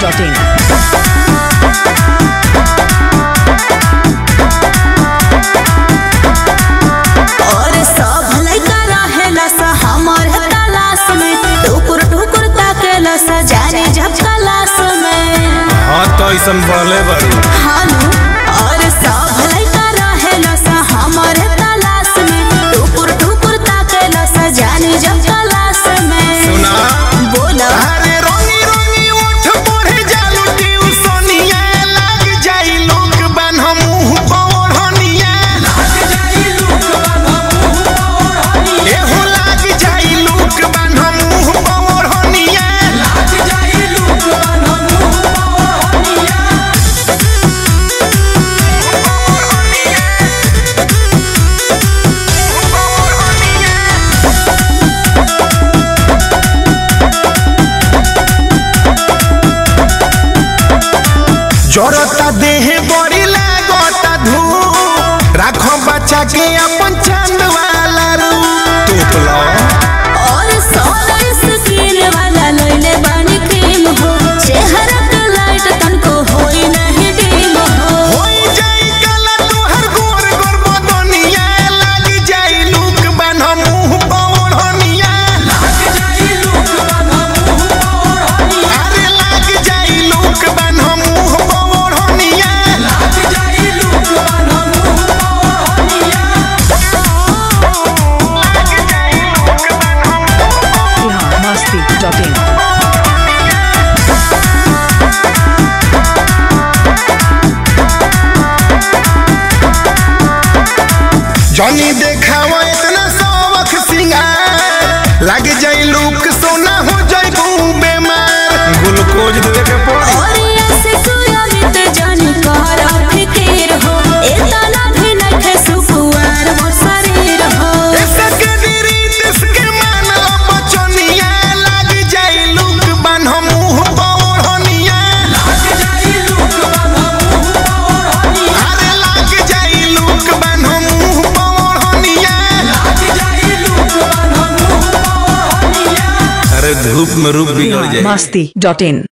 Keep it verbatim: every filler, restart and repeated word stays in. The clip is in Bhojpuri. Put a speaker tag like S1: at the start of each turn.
S1: Dot in.
S2: और सब लइका रहेला सा हमर तलाश में, टुकुर टुकुर ताकेला सा जाने जब क्लास में।
S3: हाँ तो ऐसन बोले बड़ी
S2: हानु और सब लइका रहेला सा हमर तलाश में, टुकुर टुकुर ताकेला सा जाने जब क्लास में।
S3: सुना
S2: बोला
S3: अरे रोनी रोनी उठ पड़े जालू ट्यूशनिया लग जाई लोग बन मुंह पौड़निया लग जाई लोग बन मुंह पौड़निया एहो लग जाई लोग बन मुंह पौड़निया लग जाई लोग बन मुंह पौड़निया। जरता देह बड़ी लागता धूप राखो बच्चा के अपन चंद वाला रूप तोपला
S2: और सोलर स्क्रीन वाला लइले बानी क्रीम हो, चेहरा के लाइट तनको होई नहीं डिम हो।
S3: होई जाई काला तोहर गोर गोर बदनिया लग जाई लूक बन मुंह पौड़निया लग जाई लूक बन मुंह पौड़निया अरे लग जाई लूक बन मुंह पौड़निया लग जाई लूक बन मुंह पौड़निया लग जाई लूक बन
S1: मस्ती डॉट इन।
S3: जॉनी देखावा इतना शौक सिंगार लग जाई लूक सोना हो जाई बेमार ग्लूकोज दे के पड़ी
S2: और ऐसे सुयामित जानी कर फिकीर हो, एतना भी नखे सुकुआर मोर शरीर हो।
S3: ऐसे के रीत इसके मानला बचनिया लग जाई लूक बन मुंह पौड़निया लग जाई लूक बन मुंह पौड़निया अरे लग जाई लूक बन मुंह पौड़निया लग जाई लूक बन मुंह पौड़निया अरे धूप में रूप बिगड़ जाए।
S1: मस्ती डॉट इन।